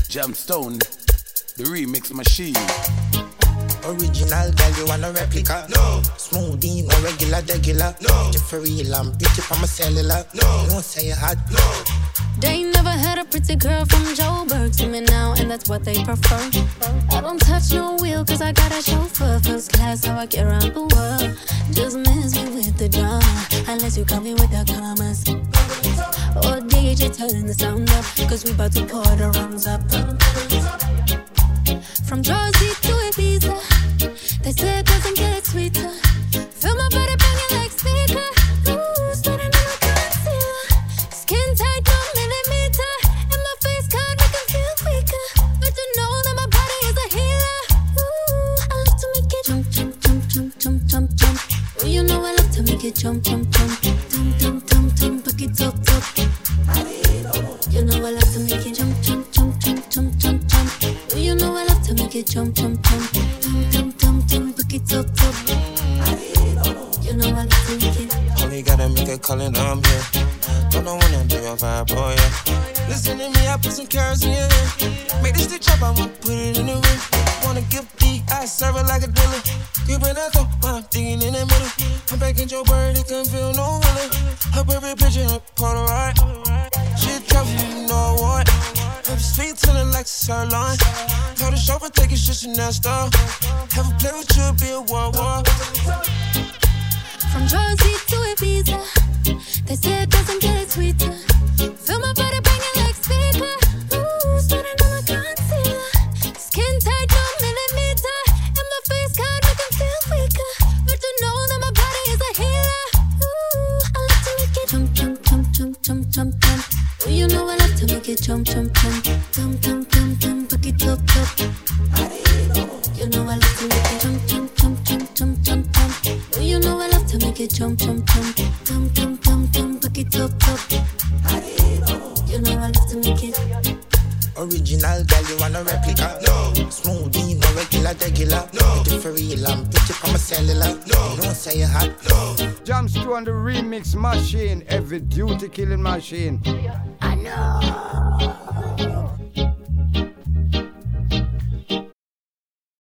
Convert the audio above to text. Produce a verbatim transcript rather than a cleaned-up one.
Jamstone, the remix machine. Original girl, you want a replica? No. Smoothie, no regular, regular. No. You for real, I'm pretty from my cellular. No. You don't say you hot. No. They never had a pretty girl from Joburg to me now, and that's what they prefer. I don't touch no wheel, cause I got a chauffeur. First class, how I get around the world. Just miss me with the drama, unless you come in with the commas. Or D J turn the sound up, cause we about to pour the runs up. From Jersey to Ibiza, they say it doesn't get sweeter. Feel my body banging like speaker. Ooh, starting on my concealer. Skin tight, no millimeter. And my face card make it feel weaker. But you know that my body is a healer. Ooh, I love to make it jump, jump, jump, jump, jump, jump, jump. Ooh, you know I love to make it jump, jump, jump. Dum, dum, dum, dum, back it up, up. You know I love to make it jump, jump, jump, jump, jump, jump, jump. Ooh, you know I love to make it jump, jump, jump. Dum, dum, dum, dum, back it up, up. You know I love to make it. Only gotta make a call and I'm here. Don't know when I do your vibe, oh yeah. Listen to me, I put some carrots in your ear. Make this stick chop, I wanna put it in the ring. Wanna give D, I serve it like a dealer. You bring that thought, while I'm digging in the middle. I'm back in your bird, it can feel no willing. Her every picture, her Polaroid. She travel, you know what? Her sweet telling like sirloin. Told the chauffeur, take it shit Chanel store. Have a play with you, be a war war. From Jersey to Ibiza, they say it doesn't get it sweeter. Feel my body banging like speaker. Ooh, starting on my concealer. Skin tight, no millimeter. And my face card make them feel weaker. But you know that my body is a healer. Ooh, I love to make it jump, jump, jump, jump, jump, jump, jump. Ooh, you know I love to make it jump, jump, jump. Dum, dum, dum, dum, back it up, up. You know I love to make it jump, jump, jump, jump, jump, jump, jump. Ooh, you know I love to make it jump, jump, jump. Dum, dum, dum, dum, back it up, up. You know I love to make it. Original girl, you want a replica? No. Smoothie, no regular, regular. No. You for real, I'm pretty from my cellular. No. You don't say you hot. No. Jamstone, the remix machine, heavy duty killing machine. I know.